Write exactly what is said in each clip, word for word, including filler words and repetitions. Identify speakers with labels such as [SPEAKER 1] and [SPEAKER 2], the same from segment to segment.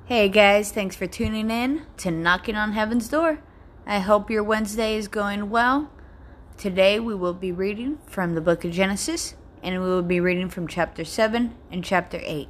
[SPEAKER 1] Hey guys, thanks for tuning in to Knocking on Heaven's Door. I hope your Wednesday is going well. Today we will be reading from the book of Genesis, and we will be reading from chapter seven and chapter eight.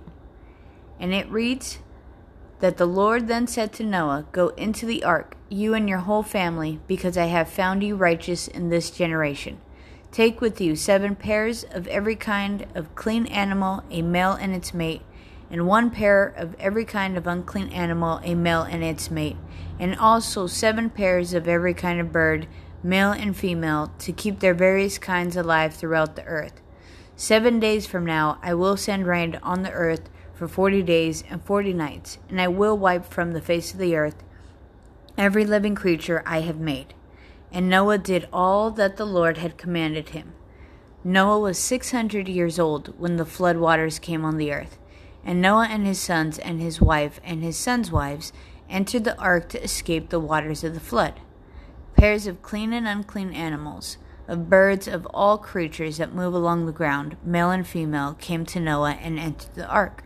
[SPEAKER 1] And it reads, that the Lord then said to Noah, Go into the ark, you and your whole family, because I have found you righteous in this generation. Take with you seven pairs of every kind of clean animal, a male and its mate, and one pair of every kind of unclean animal, a male and its mate, and also seven pairs of every kind of bird, male and female, to keep their various kinds alive throughout the earth. Seven days from now I will send rain on the earth for forty days and forty nights, and I will wipe from the face of the earth every living creature I have made. And Noah did all that the Lord had commanded him. Noah was six hundred years old when the flood waters came on the earth. And Noah and his sons and his wife and his sons' wives entered the ark to escape the waters of the flood. Pairs of clean and unclean animals, of birds, of all creatures that move along the ground, male and female, came to Noah and entered the ark,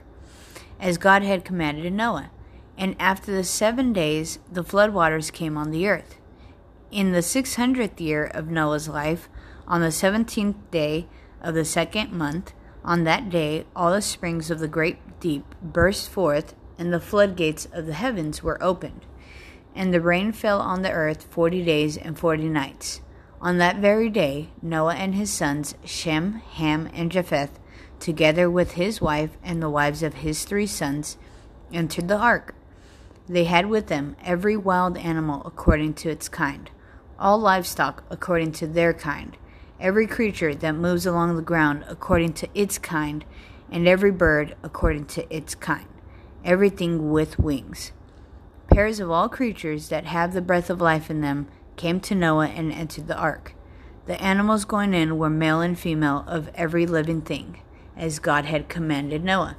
[SPEAKER 1] as God had commanded Noah. And after the seven days the flood waters came on the earth. In the six hundredth year of Noah's life, on the seventeenth day of the second month, on that day all the springs of the great deep burst forth, and the floodgates of the heavens were opened. And the rain fell on the earth forty days and forty nights. On that very day Noah and his sons, Shem, Ham, and Japheth, together with his wife and the wives of his three sons, entered the ark. They had with them every wild animal according to its kind, all livestock according to their kind, every creature that moves along the ground according to its kind, and every bird according to its kind, everything with wings. Pairs of all creatures that have the breath of life in them came to Noah and entered the ark. The animals going in were male and female of every living thing, as God had commanded Noah.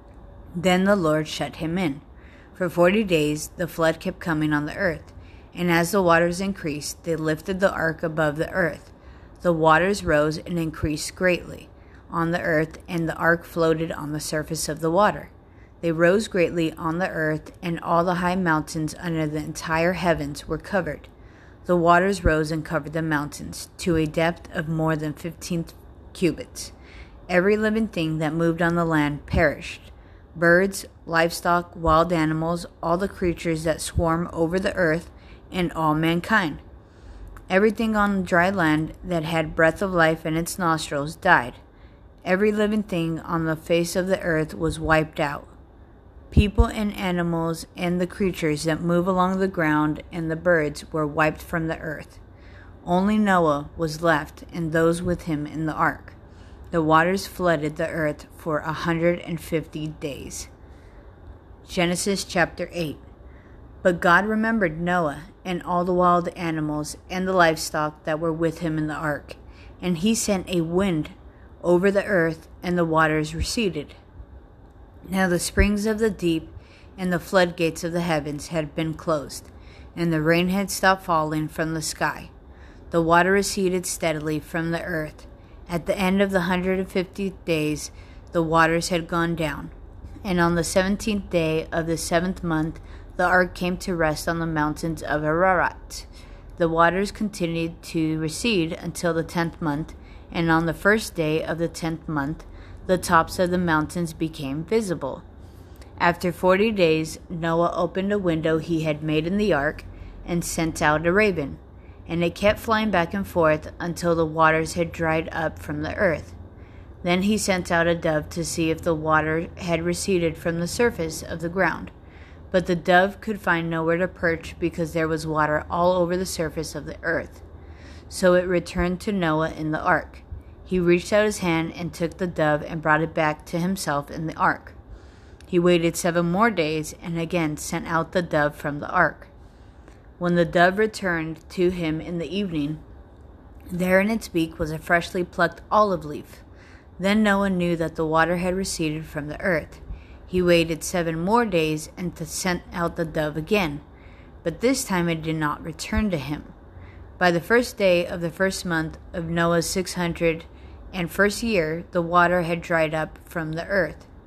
[SPEAKER 1] Then the Lord shut him in. For forty days the flood kept coming on the earth, and as the waters increased, they lifted the ark above the earth. The waters rose and increased greatly on the earth, and the ark floated on the surface of the water. They rose greatly on the earth, and all the high mountains under the entire heavens were covered. The waters rose and covered the mountains to a depth of more than fifteen cubits. Every living thing that moved on the land perished. Birds, livestock, wild animals, all the creatures that swarm over the earth, and all mankind. Everything on dry land that had breath of life in its nostrils died. Every living thing on the face of the earth was wiped out. People and animals and the creatures that move along the ground and the birds were wiped from the earth. Only Noah was left and those with him in the ark. The waters flooded the earth for a hundred and fifty days. Genesis chapter eight. But God remembered Noah and all the wild animals and the livestock that were with him in the ark, and he sent a wind over the earth, and the waters receded. Now the springs of the deep and the floodgates of the heavens had been closed, and the rain had stopped falling from the sky. The water receded steadily from the earth. At the end of the hundred and fiftieth days, the waters had gone down. And on the seventeenth day of the seventh month, the ark came to rest on the mountains of Ararat. The waters continued to recede until the tenth month, and on the first day of the tenth month, the tops of the mountains became visible. After forty days, Noah opened a window he had made in the ark and sent out a raven, and it kept flying back and forth until the waters had dried up from the earth. Then he sent out a dove to see if the water had receded from the surface of the ground. But the dove could find nowhere to perch because there was water all over the surface of the earth. So it returned to Noah in the ark. He reached out his hand and took the dove and brought it back to himself in the ark. He waited seven more days and again sent out the dove from the ark. When the dove returned to him in the evening, there in its beak was a freshly plucked olive leaf. Then Noah knew that the water had receded from the earth. He waited seven more days and sent out the dove again, but this time it did not return to him. By the first day of the first month of Noah's six hundred and first year, the water had dried up from the earth.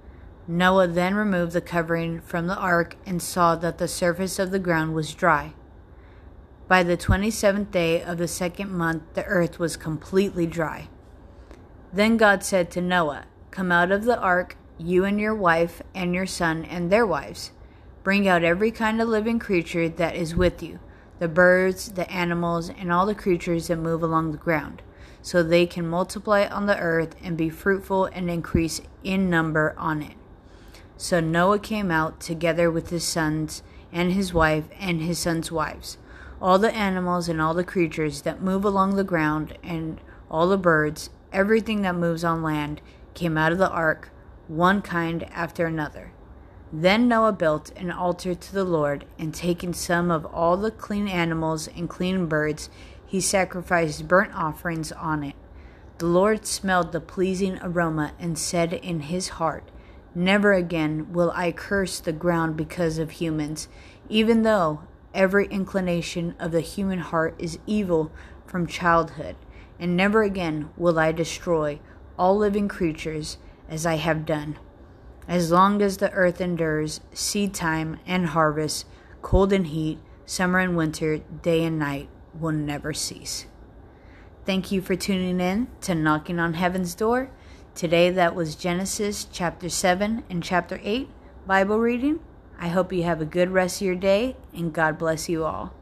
[SPEAKER 1] Noah then removed the covering from the ark and saw that the surface of the ground was dry. By the twenty-seventh day of the second month, the earth was completely dry. Then God said to Noah, "Come out of the ark, you and your wife and your son and their wives. Bring out every kind of living creature that is with you, the birds, the animals, and all the creatures that move along the ground, so they can multiply on the earth and be fruitful and increase in number on it." So Noah came out together with his sons and his wife and his sons' wives, all the animals and all the creatures that move along the ground and all the birds, everything that moves on land, came out of the ark, one kind after another. Then Noah built an altar to the Lord, and taking some of all the clean animals and clean birds, he sacrificed burnt offerings on it. The Lord smelled the pleasing aroma and said in his heart, "Never again will I curse the ground because of humans, even though every inclination of the human heart is evil from childhood, and never again will I destroy all living creatures as I have done. As long as the earth endures, seed time and harvest, cold and heat, summer and winter, day and night will never cease." Thank you for tuning in to Knocking on Heaven's Door. Today that was Genesis chapter seven and chapter eight Bible reading. I hope you have a good rest of your day, and God bless you all.